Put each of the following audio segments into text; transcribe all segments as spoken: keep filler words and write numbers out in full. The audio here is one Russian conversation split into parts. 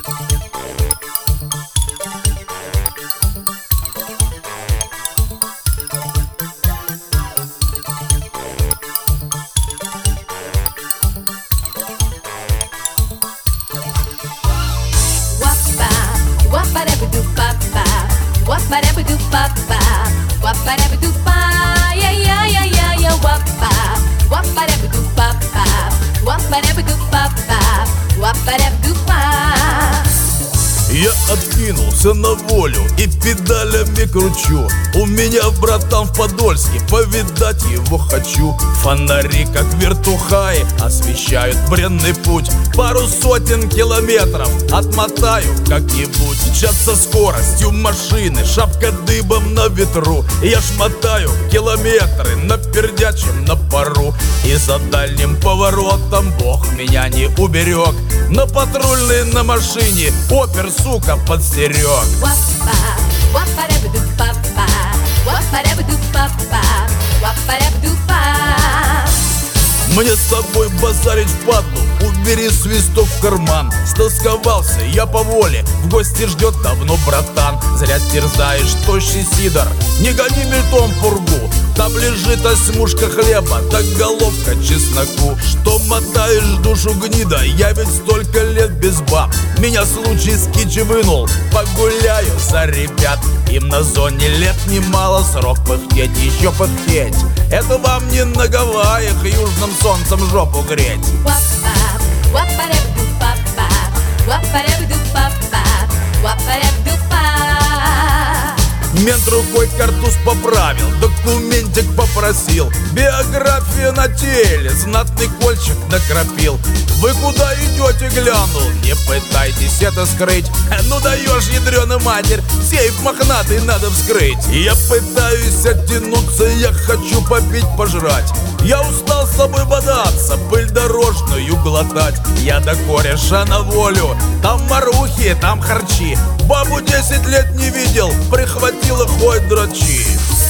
Я откинулся на волю и педалями кручу. У меня братан в Подольске, повидать его хочу. Фонари, как вертухаи, освещают бренный путь. Пару сотен километров отмотаю как-нибудь. Час со скоростью машины, шапка дыбом на ветру. Я шмотаю километры на пердячем на пару. И за дальним поворотом Бог меня не уберег. На патрульной на машине опер, сука, подстерег. Мне с тобой базарить впадлу, убери свисток в карман. Стосковался я по воле, в гости ждет давно братан. Зря терзаешь тощий сидор, не гони мельтом пургу. Там лежит осьмушка хлеба, да головка чесноку. Что мотаешь душу гнида, я ведь столько лет без баб. Меня случай с кичи вынул, погуляю за ребят. Им на зоне лет немало, срок пыхтеть, еще пыхтеть. Это вам не на Гавайях южным солнцем жопу греть. Мент рукой картуз поправил, документик попросил. Биография на теле, знатный кольчик накропил. Вы куда идете, глянул, не пытайтесь это скрыть. Ну даешь, ядрёна матерь, сейф мохнатый надо вскрыть. Я пытаюсь оттянуться, я хочу попить, пожрать. Я устал с тобой бодаться, пыль дорожную глотать. Я до кореша на волю, там марухи, там харчи. Бабу десять лет не видел, прихватила хоть дрочи.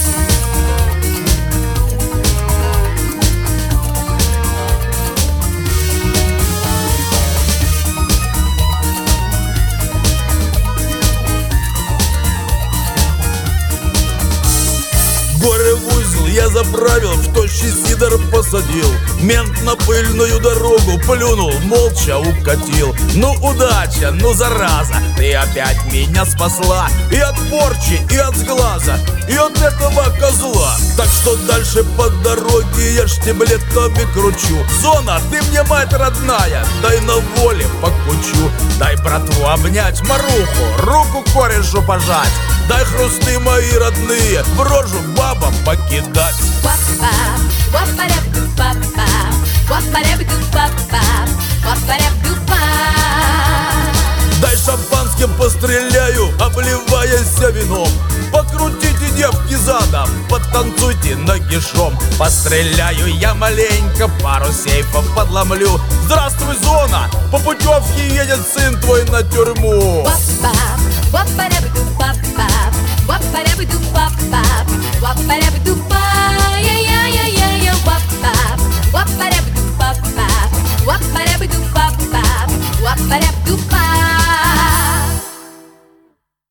Горе в узел я заправил, в тощий сидор посадил. Мент на пыльную дорогу плюнул, молча укатил. Ну удача, ну зараза, ты опять меня спасла. И от порчи, и от сглаза, и от этого козла. Так что дальше по дороге я штиблетами кручу. Зона, ты мне мать родная, дай на воле покучу. Дай братву обнять, маруху, руку корешу пожать. Дай хрусты мои родные, в рожу бабам покидать. Дай шампанским постреляю, обливаясь вином. Покрутите, девки, задом, потанцуйте нагишом. Постреляю я маленько, пару сейфов подломлю. Здравствуй, зона, по путевке едет сын твой на тюрьму. What